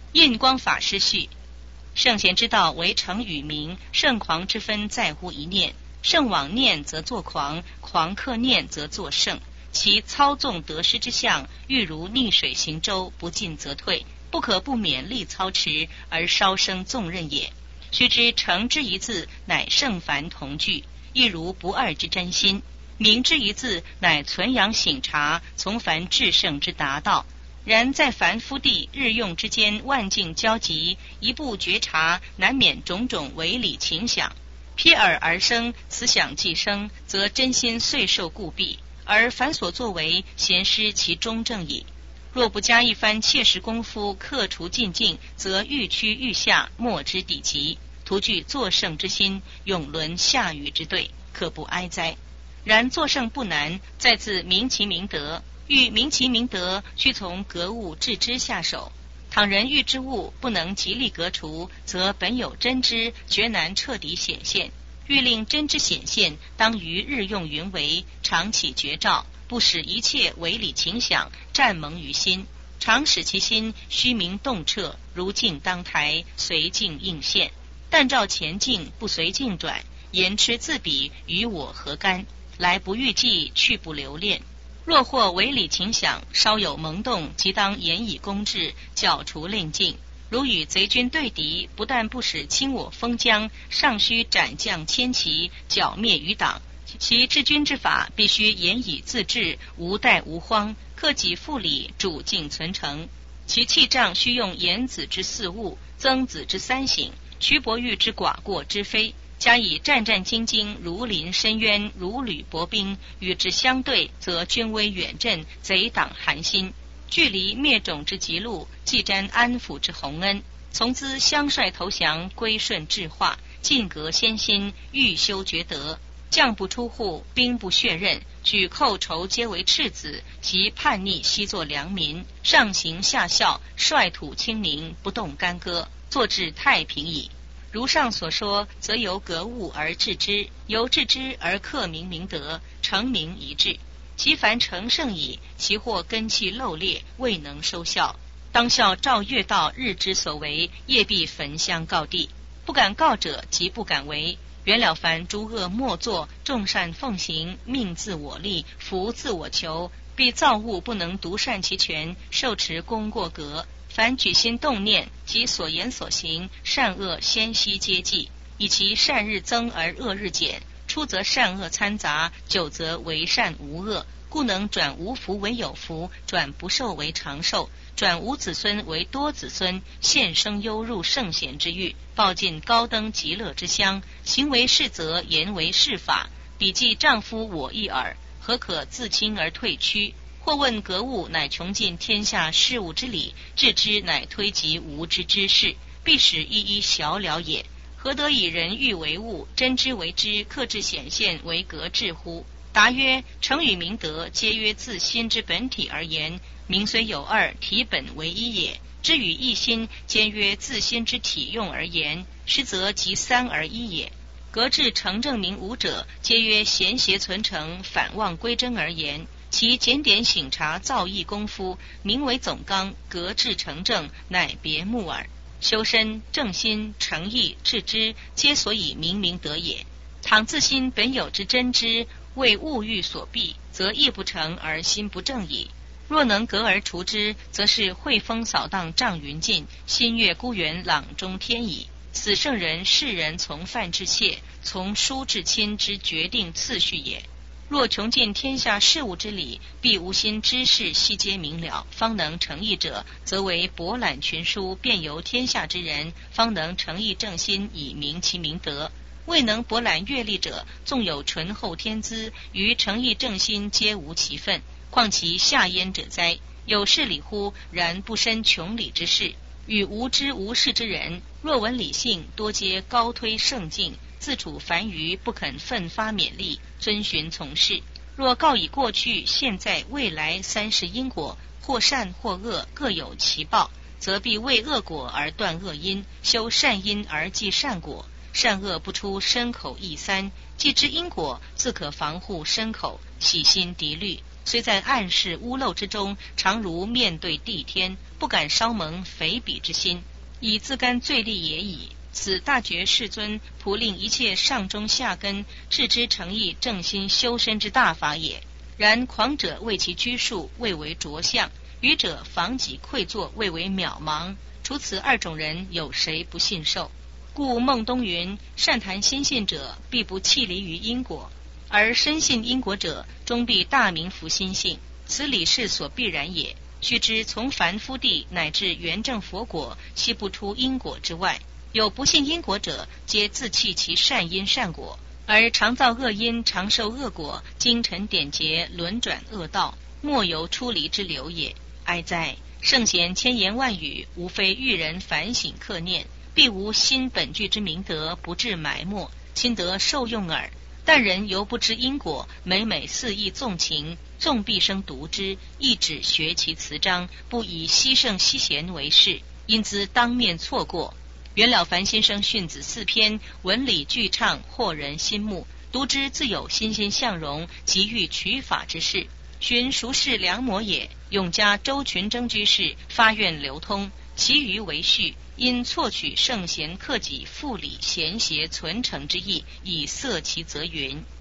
印光法师序：圣贤之道为诚与名，圣狂之分在乎一念。圣往念则作狂，狂克念则作圣。其操纵得失之相，欲如逆水行舟，不进则退，不可不勉力操持，而稍生纵任也。须知诚之一字，乃圣凡同具，亦如不二之真心。明之一字，乃存养省察，从凡至圣之达道。然在凡夫地日用之间，万境交集，一步觉察，难免种种违理情想。瞥耳而生，此想既生，则真心遂受故弊，而凡所作为，咸失其中正矣。若不加一番切实功夫，克除进境，则愈趋愈下，莫之底极，徒具作圣之心，永沦下愚之队，可不哀哉。然作圣不难，在自明其明德。欲明其明德，须从格物致知下手。倘人欲之物不能极力革除，则本有真知，绝难彻底显现。欲令真知显现，当于日用云为，常起觉照，不使一切违理情想占蒙于心，常使其心虚明动彻，如镜当台，随镜应现。但照前镜，不随镜转，言痴自比，与我何干？来不预计，去不留恋。若或违理情想稍有萌动，即当严以公治，剿除令尽。如与贼军对敌，不但不使侵我封疆，尚须斩将千骑，剿灭余党。其治军之法，必须严以自治，无怠无荒，克己复礼，主敬存诚。其器仗须用颜子之四物，曾子之三省，瞿伯玉之寡过之非，加以战战兢兢，如临深渊，如履薄冰，与之相对，则军威远震，贼党寒心。距离灭种之极路，既沾安抚之洪恩，从兹相率投降，归顺治化，进革先心，欲修厥德。将不出户，兵不血刃，举寇仇皆为赤子，及叛逆悉作良民，上行下效，率土清宁，不动干戈，坐至太平矣。如上所说，则由格物而致之，由致之而克明明德，成明一致。其凡成圣矣，其或根气漏裂，未能收效。当效照月道日之所为，业必焚香告地。不敢告者，即不敢为。原了凡诸恶莫作，众善奉行，命自我立，福自我求，必造物不能独善其权，受持功过格。凡举心动念，其所言所行，善恶先悉皆记，以其善日增而恶日减，初则善恶参杂，久则为善无恶，故能转无福为有福，转不寿为长寿，转无子孙为多子孙，现生忧入圣贤之域，报尽高登极乐之乡。行为是则，言为是法，彼既丈夫我一耳，何可自轻而退屈？或问格物，乃穷尽天下事物之理，致之乃推及无知之事，必使一一晓了也。何得以人欲为物，真知为知，克制显现为格致乎？答曰：诚与明德，皆曰自心之本体而言。名虽有二，体本为一也。知与一心，皆曰自心之体用而言，实则即三而一也。格致诚正明无者，皆曰贤邪存诚，反妄归真而言。其检点省察造诣功夫，名为总纲，格致成正，乃别目耳。修身正心诚意致知，皆所以明明德也。倘自心本有之真知，为物欲所蔽，则意不成而心不正矣。若能格而除之，则是惠风扫荡障云尽，心悦孤园朗中天矣。此圣人世人从犯至切，从疏至亲之决定次序也。若穷尽天下事物之理，必无心知识悉皆明了，方能成义者，则为博览群书，遍游天下之人，方能诚意正心，以明其明德。未能博览阅历者，纵有醇厚天资，于诚意正心皆无其分，况其下焉者哉？有事理乎？然不深穷理之事。与无知无识之人，若闻理性，多皆高推圣境，自处凡愚，不肯奋发勉励，遵循从事。若告以过去、现在、未来三世因果，或善或恶，各有其报，则必为恶果而断恶因，修善因而继善果。善恶不出身口意三，既知因果，自可防护身口，洗心涤虑， 虽在暗室屋漏之中，常如面对地天，不敢稍蒙匪鄙之心，以自甘罪利也已。此大觉世尊普令一切上中下根置之诚意正心修身之大法也。然狂者为其拘束，谓为着相；愚者防己愧作，谓为渺茫。除此二种人，有谁不信受？故孟东云：善谈心性者，必不弃离于因果；而深信因果者，终必大明服心性。此理是所必然也。须知从凡夫地乃至圆正佛果，悉不出因果之外。有不信因果者，皆自弃其善因善果，而常造恶因，常受恶果，精尘点劫，轮转恶道，莫由出离之流也。哀哉！圣贤千言万语，无非欲人反省克念，必无心本具之明德，不致埋没，亲得受用耳。但人犹不知因果，每每肆意纵情，纵毕生读之，亦只学其词章，不以希圣希贤为事，因兹当面错过。袁了凡先生训子4篇，文理俱畅，惑人心目，读之自有欣欣向荣，急欲取法之事。寻孰是良模也？永嘉周群征居士发愿流通，其余为序，因错取圣贤克己复理贤邪存诚之意，以塞其则云。